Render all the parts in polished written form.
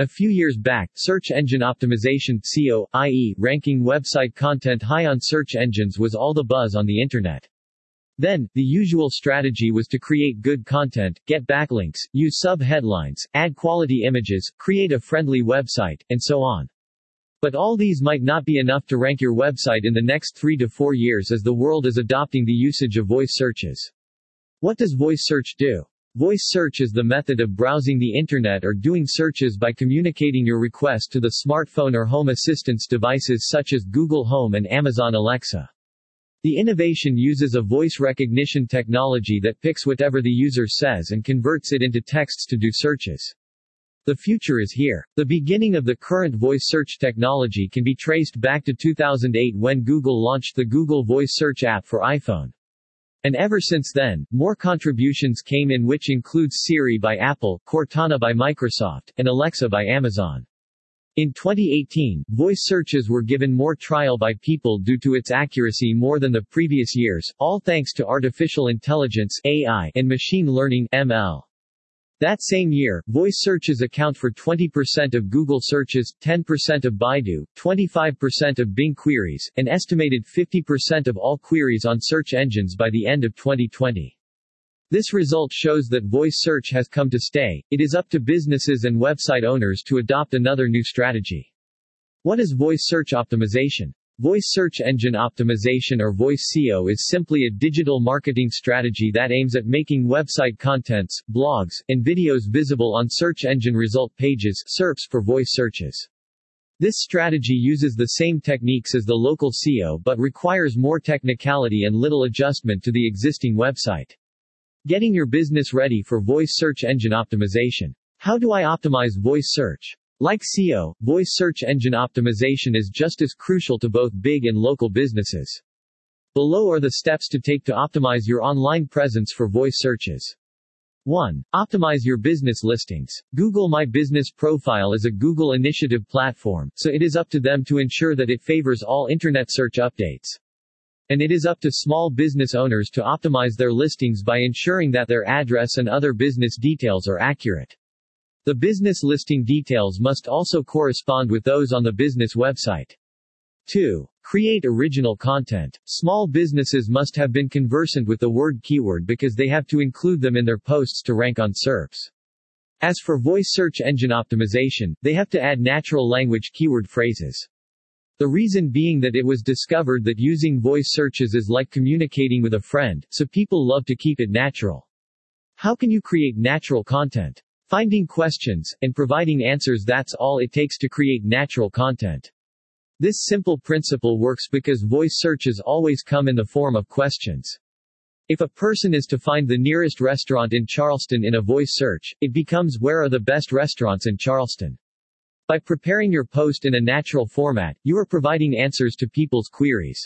A few years back, search engine optimization (SEO), i.e., ranking website content high on search engines, was all the buzz on the internet. Then, the usual strategy was to create good content, get backlinks, use sub-headlines, add quality images, create a friendly website, and so on. But all these might not be enough to rank your website in the next 3 to 4 years, as the world is adopting the usage of voice searches. What does voice search do? Voice search is the method of browsing the internet or doing searches by communicating your request to the smartphone or home assistance devices such as Google Home and Amazon Alexa. The innovation uses a voice recognition technology that picks whatever the user says and converts it into texts to do searches. The future is here. The beginning of the current voice search technology can be traced back to 2008 when Google launched the Google Voice Search app for iPhone. And ever since then, more contributions came in, which includes Siri by Apple, Cortana by Microsoft, and Alexa by Amazon. In 2018, voice searches were given more trial by people due to its accuracy more than the previous years, all thanks to artificial intelligence (AI) and machine learning (ML). That same year, voice searches account for 20% of Google searches, 10% of Baidu, 25% of Bing queries, and estimated 50% of all queries on search engines by the end of 2020. This result shows that voice search has come to stay. It is up to businesses and website owners to adopt another new strategy. What is voice search optimization? Voice search engine optimization, or voice SEO, is simply a digital marketing strategy that aims at making website contents, blogs, and videos visible on search engine result pages (SERPs) for voice searches. This strategy uses the same techniques as the local SEO but requires more technicality and little adjustment to the existing website. Getting your business ready for voice search engine optimization. How do I optimize voice search? Like SEO, voice search engine optimization is just as crucial to both big and local businesses. Below are the steps to take to optimize your online presence for voice searches. 1. Optimize your business listings. Google My Business Profile is a Google initiative platform, so it is up to them to ensure that it favors all internet search updates. And it is up to small business owners to optimize their listings by ensuring that their address and other business details are accurate. The business listing details must also correspond with those on the business website. 2. Create original content. Small businesses must have been conversant with the word keyword because they have to include them in their posts to rank on SERPs. As for voice search engine optimization, they have to add natural language keyword phrases. The reason being that it was discovered that using voice searches is like communicating with a friend, so people love to keep it natural. How can you create natural content? Finding questions, and providing answers, that's all it takes to create natural content. This simple principle works because voice searches always come in the form of questions. If a person is to find the nearest restaurant in Charleston in a voice search, it becomes "Where are the best restaurants in Charleston?" By preparing your post in a natural format, you are providing answers to people's queries.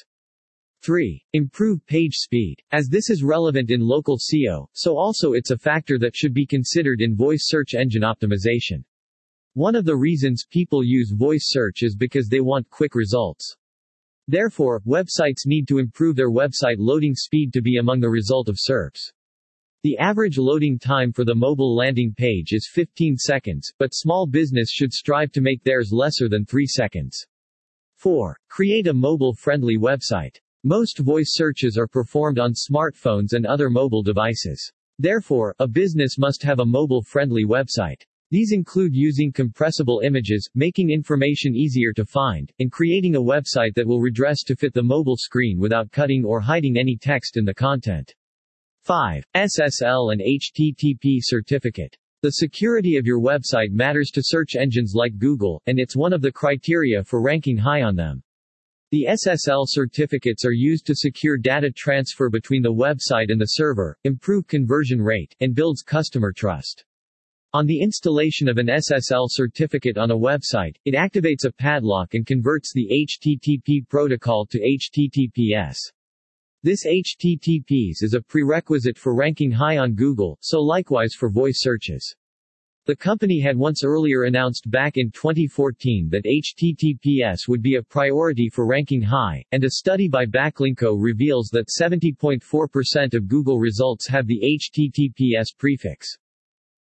3. Improve page speed. As this is relevant in local SEO, so also it's a factor that should be considered in voice search engine optimization. One of the reasons people use voice search is because they want quick results. Therefore, websites need to improve their website loading speed to be among the result of SERPs. The average loading time for the mobile landing page is 15 seconds, but small business should strive to make theirs lesser than 3 seconds. 4. Create a mobile-friendly website. Most voice searches are performed on smartphones and other mobile devices. Therefore, a business must have a mobile-friendly website. These include using compressible images, making information easier to find, and creating a website that will redress to fit the mobile screen without cutting or hiding any text in the content. 5. SSL and HTTP certificate. The security of your website matters to search engines like Google, and it's one of the criteria for ranking high on them. The SSL certificates are used to secure data transfer between the website and the server, improve conversion rate, and builds customer trust. On the installation of an SSL certificate on a website, it activates a padlock and converts the HTTP protocol to HTTPS. This HTTPS is a prerequisite for ranking high on Google, so likewise for voice searches. The company had once earlier announced back in 2014 that HTTPS would be a priority for ranking high, and a study by Backlinko reveals that 70.4% of Google results have the HTTPS prefix.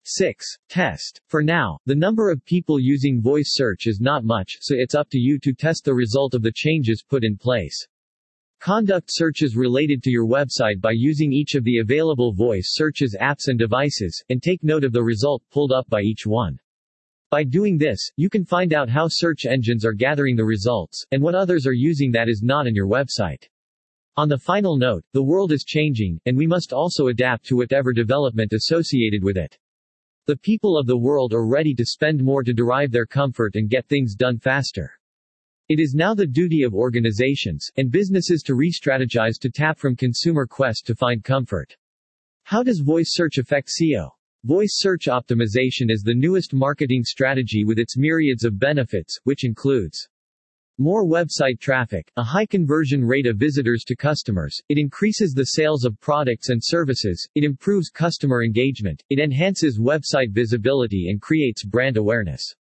6. Test. For now, the number of people using voice search is not much, so it's up to you to test the result of the changes put in place. Conduct searches related to your website by using each of the available voice searches apps and devices, and take note of the result pulled up by each one. By doing this, you can find out how search engines are gathering the results, and what others are using that is not in your website. On the final note, the world is changing, and we must also adapt to whatever development associated with it. The people of the world are ready to spend more to derive their comfort and get things done faster. It is now the duty of organizations and businesses to re-strategize to tap from consumer quest to find comfort. How does voice search affect SEO? Voice search optimization is the newest marketing strategy with its myriads of benefits, which includes more website traffic, a high conversion rate of visitors to customers, it increases the sales of products and services, it improves customer engagement, it enhances website visibility and creates brand awareness.